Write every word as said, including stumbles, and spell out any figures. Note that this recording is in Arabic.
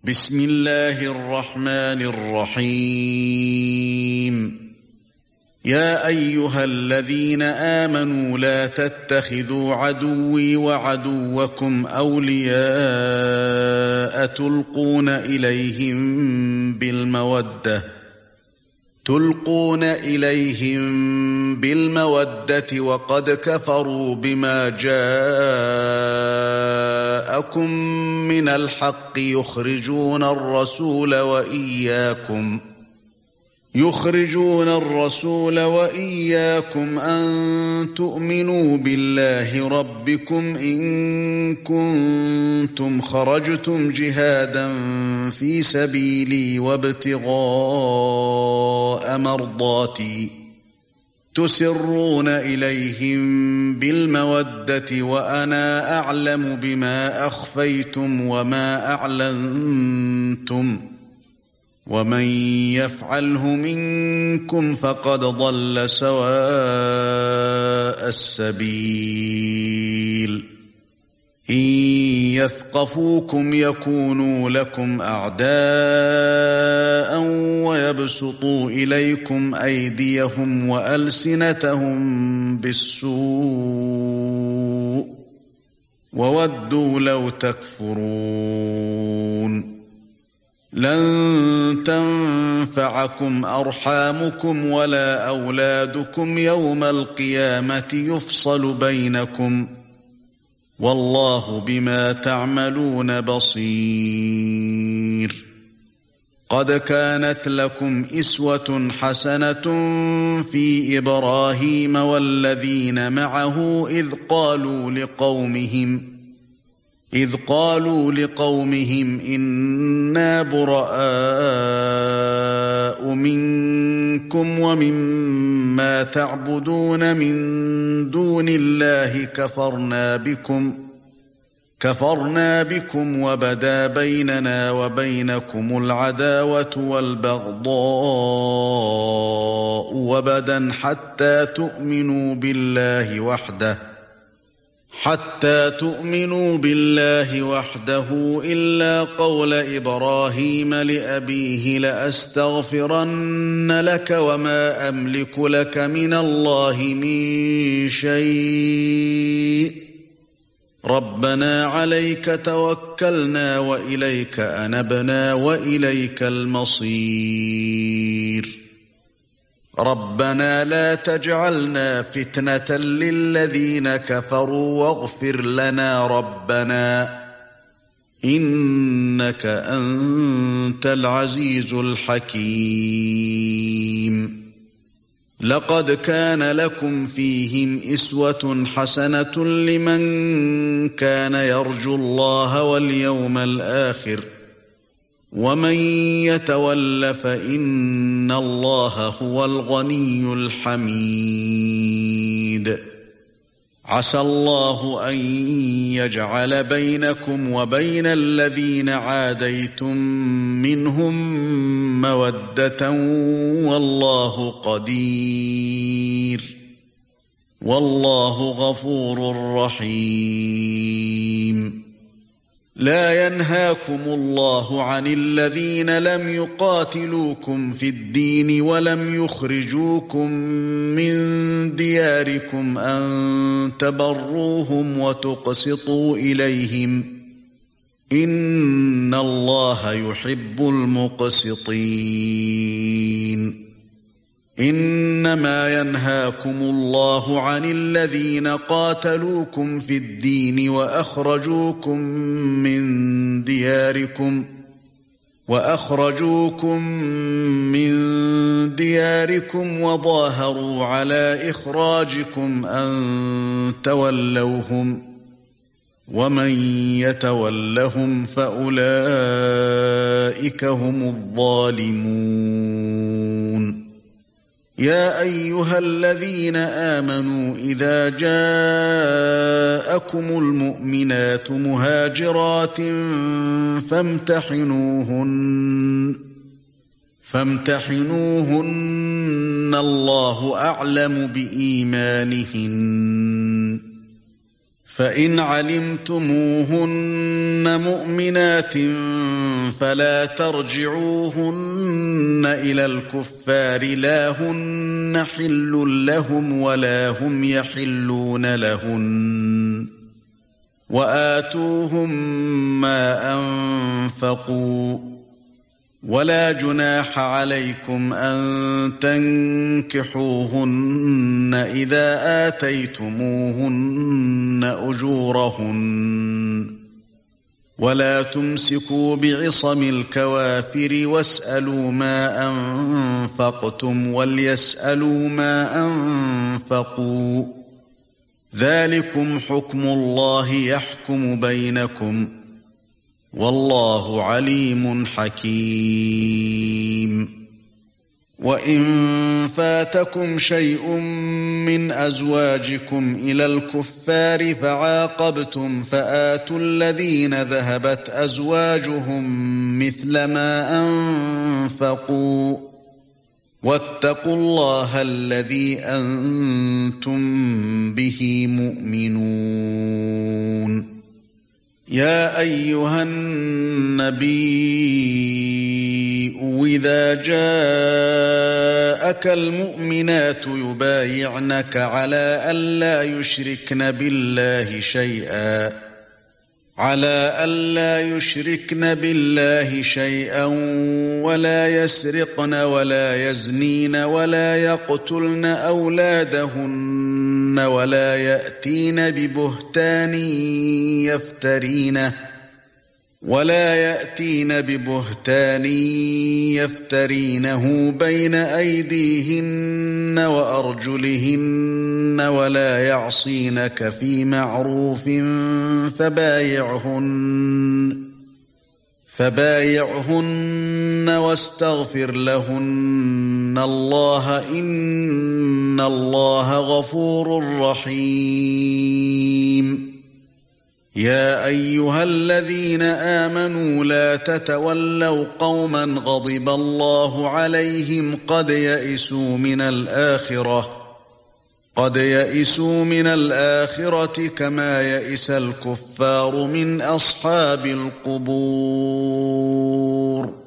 بسم الله الرحمن الرحيم يا أيها الذين آمنوا لا تتخذوا عدوي وعدوكم أولياء تلقون إليهم بالمودة تلقون إليهم بالمودة وقد كفروا بما جاءكم من الحق يخرجون الرسول وإياكم يخرجون الرسول وإياكم أن تؤمنوا بالله ربكم إن كنتم خرجتم جهادا في سبيلي وابتغاء مرضاتي تسرون إليهم بالمودة وأنا أعلم بما أخفيتم وما أعلنتم ومن يفعله منكم فقد ضل سواء السبيل إن يثقفوكم يكونوا لكم أعداء ويبسطوا إليكم أيديهم وألسنتهم بالسوء وودوا لو تكفرون لن تنفعكم أرحامكم ولا أولادكم يوم القيامة يفصل بينكم والله بما تعملون بصير قد كانت لكم إسوة حسنة في إبراهيم والذين معه إذ قالوا لقومهم إذ قالوا لقومهم إنا براء منكم ومما تعبدون من دون الله كفرنا بكم كفرنا بكم وبدا بيننا وبينكم العداوة والبغضاء وبدا حتى تؤمنوا بالله وحده حتى تؤمنوا بالله وحده إلا قول إبراهيم لأبيه لأستغفرن لك وما أملك لك من الله من شيء ربنا عليك توكلنا وإليك أنبنا وإليك المصير ربنا لا تجعلنا فتنة للذين كفروا واغفر لنا ربنا إنك أنت العزيز الحكيم لقد كان لكم فيهم إسوة حسنة لمن كان يرجو الله واليوم الآخر ومن يتول فإن الله هو الغني الحميد عسى الله أن يجعل بينكم وبين الذين عاديتم منهم مودة والله قدير والله غفور رحيم لا ينهاكم الله عن الذين لم يقاتلوكم في الدين ولم يخرجوكم من دياركم أن تبروهم وتقسطوا إليهم إن الله يحب المقسطين إنما ينهاكم الله عن الذين قاتلوكم في الدين وأخرجوكم من دياركم وأخرجوكم من دياركم وظاهروا على إخراجكم أن تولوهم ومن يتولهم فأولئك هم الظالمون يا أيها الذين آمنوا إذا جاءكم المؤمنات مهاجرات فامتحنوهن فامتحنوهن الله أعلم بإيمانهن فإن علمتموهن مؤمنات فلا ترجعوهن إلى الكفار لا هن حل لهم ولا هم يحلون لهن وآتوهم ما أنفقوا ولا جناح عليكم أن تنكحوهن إذا آتيتموهن أجورهن ولا تمسكوا بعصم الكوافر واسألوا ما أنفقتم وليسألوا ما أنفقوا ذلكم حكم الله يحكم بينكم والله عليم حكيم وإن فاتكم شيء من أزواجكم إلى الكفار فعاقبتم فآتوا الذين ذهبت أزواجهم مثل ما أنفقوا واتقوا الله الذي أنتم به مؤمنون يا أيها النبي إذا جاءك المؤمنات يبايعنك على ألا يشركن بالله شيئا على ألا يشركن بالله شيئا ولا يسرقن ولا يزنين ولا يقتلن أولادهن ولا يأتين ببهتان يفترينه ولا يأتين ببهتان يفترينه بين أيديهن وأرجلهن ولا يعصينك في معروف فبايعهن فبايعهن واستغفر لهن الله إن الله غفور رحيم يا أيها الذين آمنوا لا تتولوا قوما غضب الله عليهم قد يئسوا من الآخرة قد يئسوا من الآخرة كما يئس الكفار من أصحاب القبور